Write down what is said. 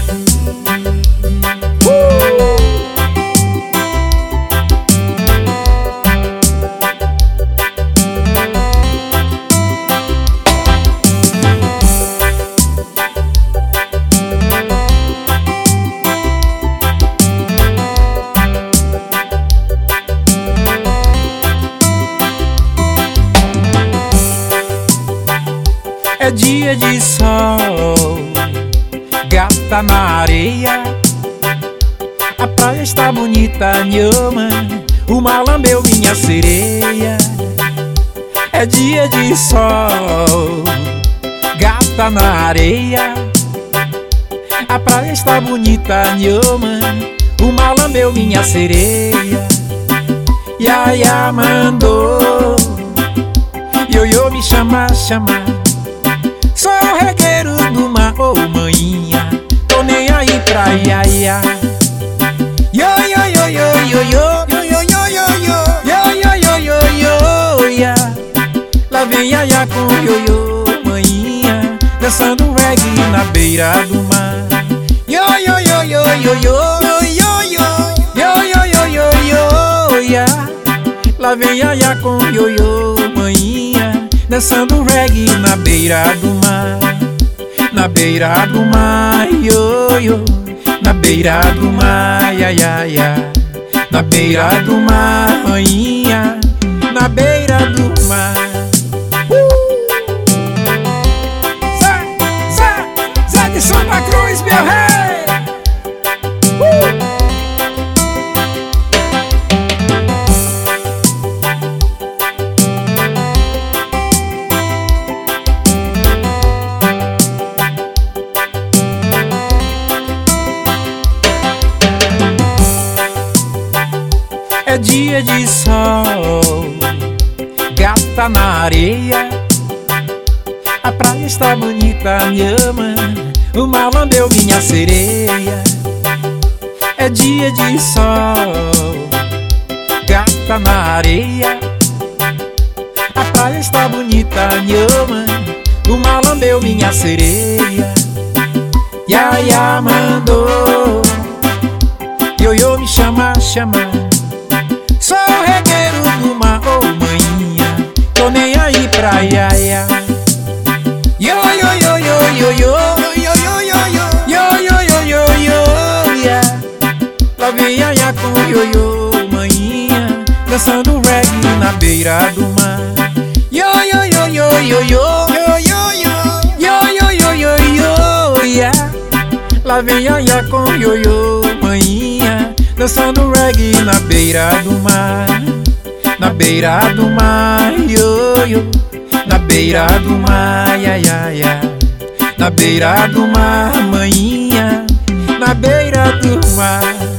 É dia de sol, gata na areia. A praia está bonita, nhama, o mar lambeu minha sereia. É dia de sol, gata na areia. A praia está bonita, nhama, o mar lambeu minha sereia. Iaia mandou, ioiô me chamar, chamar. Sou o regueiro do mar, ô maninha, tô nem aí pra iaia. Yo yo yo yo yo yo yo yo yo yo yo yo yo yo yo ya. Lá vem iaia com ioiô, maninha, dançando reggae na beira do mar. Yo yo yo yo yo yo yo yo yo yo yo yo yo ya. Lá vem iaia com ioiô, maninha, dançando reggae na beira do mar. Na beira do mar, ioiô, na beira do mar, ia, ia, ia. Na beira do mar, rainha, na beira do mar. Zé de Santa Cruz, meu rei. É dia de sol, gata na areia. A praia está bonita, nhama, o mar lambeu minha sereia. É dia de sol, gata na areia. A praia está bonita, nhama, o mar lambeu minha sereia. Iaia mandou, ioiô me chamar, chamar. Sou o regueiro do mar, ô maninha, tô nem aí pra iaia. Yo yo yo yo yo yo yo yo yo yo yo yo yo yo ya. Lá vem iaia com ioiô, maninha, dançando reggae na beira do mar. Yo yo yo yo yo yo yo yo yo yo yo yo ya. Lá vem iaia com ioiô, maninha, dançando reggae na beira do mar. Na beira do mar, ioiô, na beira do mar, ia, ia, ia. Na beira do mar, maninha, na beira do mar.